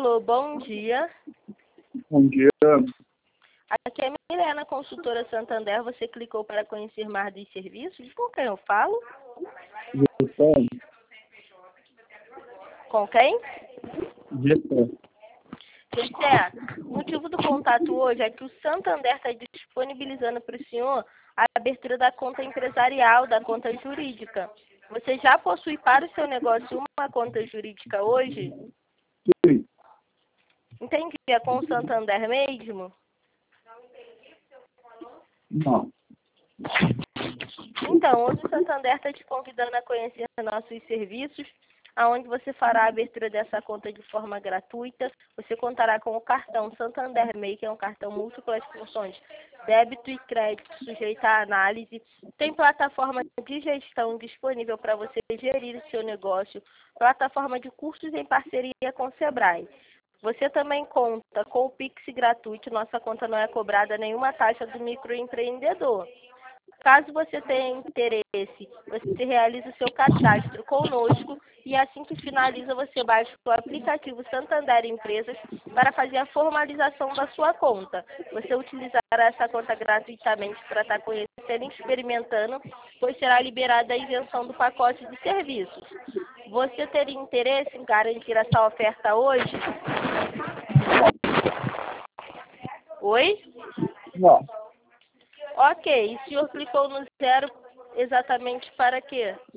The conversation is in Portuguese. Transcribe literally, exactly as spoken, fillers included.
Alô, bom dia. Bom dia. Aqui é a Milena, consultora Santander. Você clicou para conhecer mais dos serviços? Com quem eu falo? Gestão. Com quem? Gestão. José, o motivo do contato hoje é que o Santander está disponibilizando para o senhor a abertura da conta empresarial, da conta jurídica. Você já possui para o seu negócio uma conta jurídica hoje? Sim. Entendi. É com o Santander mesmo? Não. Então, hoje o Santander está te convidando a conhecer nossos serviços, aonde você fará a abertura dessa conta de forma gratuita. Você contará com o cartão Santander Make, que é um cartão múltiplas funções, débito e crédito, sujeito à análise. Tem plataforma de gestão disponível para você gerir o seu negócio, plataforma de cursos em parceria com o Sebrae. Você também conta com o Pix gratuito, nossa conta não é cobrada nenhuma taxa do microempreendedor. Caso você tenha interesse, você realiza o seu cadastro conosco e assim que finaliza você baixa o aplicativo Santander Empresas para fazer a formalização da sua conta. Você utilizará essa conta gratuitamente para estar conhecendo e experimentando, pois será liberada a isenção do pacote de serviços. Você teria interesse em garantir essa oferta hoje? Oi? Não. Ok, o senhor clicou no zero exatamente para quê?